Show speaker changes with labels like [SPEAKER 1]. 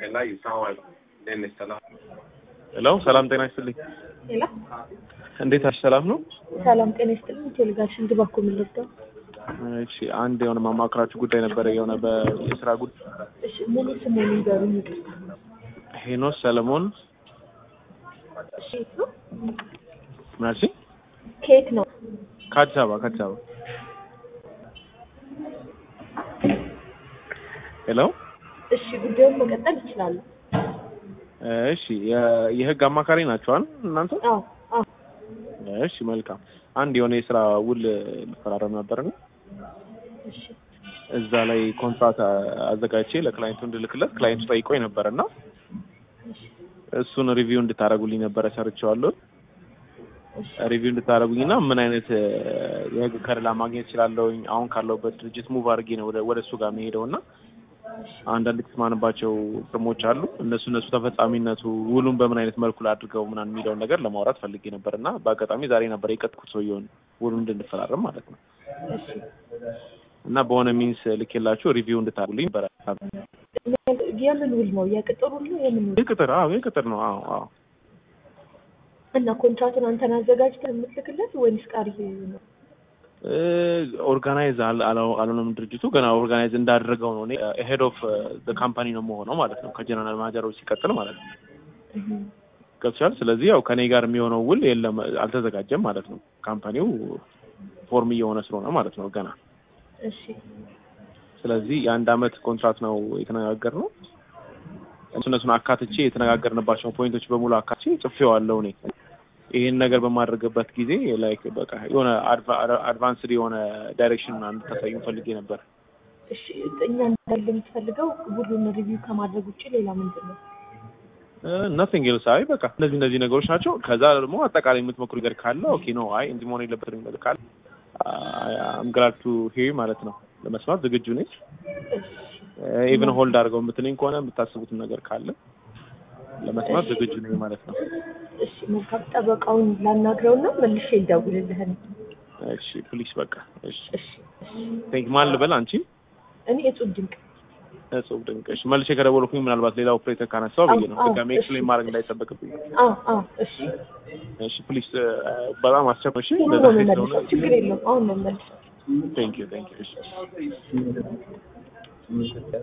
[SPEAKER 1] ሄሎ ሰላም ጤና ይስጥልኝ።
[SPEAKER 2] ሄሎ
[SPEAKER 1] እንዴት አሽ ሰላም ነው?
[SPEAKER 2] ሰላም ጤና ይስጥልኝ። ቴሌጋሽን ድባኮ ምልልከው።
[SPEAKER 1] እሺ አንድ የሆነ ማማክራችሁ ጉዳይ ነበረ የሆነ በስራ ጉዳይ።
[SPEAKER 2] እሺ ሙሉ ስሙን ይገሩኝ።
[SPEAKER 1] ሄኖስ ሰለሞን።
[SPEAKER 2] እሺ ነው
[SPEAKER 1] ማርሲ
[SPEAKER 2] ኬት ነው
[SPEAKER 1] ከአዲስ አበባ። ሄሎ
[SPEAKER 2] እሺ ጉዳዩን መቀጠል ይችላል።
[SPEAKER 1] እሺ የህግ አማካሪ ናችሁ እናንተ?
[SPEAKER 2] አዎ አዎ።
[SPEAKER 1] እሺ መልካም። አንድ የሆነ የስራ ውል ልፈራረም ነበርና
[SPEAKER 2] እሺ
[SPEAKER 1] እዛ ላይ ኮንትራት አዘጋጅቼ ለክላይንቱ እንድልክለት ክላይንቱ ጠይቆኝ ነበርና እሱን ሪቪው እንድታረጉልኝ ነበር ሰርቼዋለሁ። ሪቪው እንድታረጉኝና ምን አይነት የህግ ከለላ ማግኘት እችላለሁ አሁን ካለውበት ድርጅት ሙቭ አድርጌ ነው ወደ እሱ ጋር መሄደውና አንዳንድ ተስማማባቸው ፍርሞች አሉ እነሱ ተፈጻሚነቱ ውሉን በምን አይነት መልኩ አድርገው ምናምን የሚለው ነገር ለማውራት ፈልጌ ነበርና በአጋጣሚ ዛሬ ነበር የቀጥኩት ሰውየውን ውሉን እንድንፈራረም ማለት ነው።
[SPEAKER 2] እሺ
[SPEAKER 1] እና በሆነ ሚንስ ልኬላችሁ ሪቪው እንድታደርጉልኝ ነበር።
[SPEAKER 2] የምን ውል ነው? የቅጥር ውል ነው? የምን ውል?
[SPEAKER 1] የቅጥር ነው። አዎ።
[SPEAKER 2] እና ኮንትራቱን አንተን አዘጋጅተህ የምትልክለት ወይስ ቃሪ ነው?
[SPEAKER 1] ኦርጋናይዝ አልሆነም ድርጅቱ ገና ኦርጋናይዝ እንዳደረገው ነው። እኔ ሄድ ኦፍ ዘ ካምፓኒ ነው የምሆነው ማለት ነው ከጀነራል ማናጀሩ ሲቀጥል ማለት ነው። ገብቶሻል? ስለዚህ ያው ከኔ ጋር የሚሆነው ውል የለም አልተዘጋጀም ማለት ነው። ካምፓኒው ፎርም እየሆነ ስለሆነ ማለት ነው ገና።
[SPEAKER 2] እሺ
[SPEAKER 1] ስለዚህ የአንድ አመት ኮንትራት ነው የተነጋገርነው። እነሱን አካትቼ የተነጋገርንባቸው ፖይንቶች በሙሉ አካትቼ ጽፌዋለሁ እኔ። ይሄን ነገር በማድረግበት ጊዜ ላይክ በቃ የሆነ አድቫንስድ የሆነ ዳይሬክሽን እንድታሳዩ ፈልጌ ነበር።
[SPEAKER 2] እሺ እኛ እንደምትፈልገው ሁሉን ሪቪው ከማድረግ ውጪ ሌላ ምንድን ነው?
[SPEAKER 1] nothing else አይ በቃ እነዚህ ነገሮች ናቸው። ከዛ ደግሞ አጠቃላይ የምትሞክሩ ነገር ካለ ኦኬ ነው አይ እንዲህ መሆን የለበትም ነገር ካለ I'm glad to hear ማለት ነው። ለመስማት ዝግጁ ነኝ። ኢቭን ሆልድ አድርገው የምትለኝ ከሆነ የምታስቡትን ነገር ካለ ለመስማት ዝግጁ ነኝ ማለት ነው።
[SPEAKER 2] እሺ መልካም። ጠበቃውን ላናግረውና መልሼ ልደውልልህ።
[SPEAKER 1] እሺ ፕሊስ በቃ እሺ።
[SPEAKER 2] እሺ
[SPEAKER 1] ቴንክ ማን ልበል አንቺ?
[SPEAKER 2] እኔ እጹብ ድንቅ።
[SPEAKER 1] እጹብ ድንቅ። እሺ መልሼ ከደወልኩኝ ምናልባት ሌላ ኦፕሬተር ካነሳው ብዬ ነው በቃ ኤክስፕሌን ማድረግ እንዳይጠበቅብኝ።
[SPEAKER 2] አዎ እሺ
[SPEAKER 1] እሺ ፕሊስ በጣም አስቸኳይ እሺ።
[SPEAKER 2] ችግር የለውም አሁን ነው መልስ።
[SPEAKER 1] ቴንክ ዩ እሺ